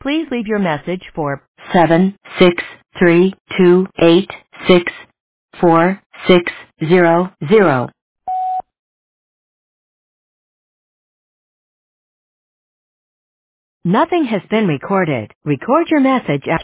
Please leave your message for 763286460. Nothing has been recorded. Record your message after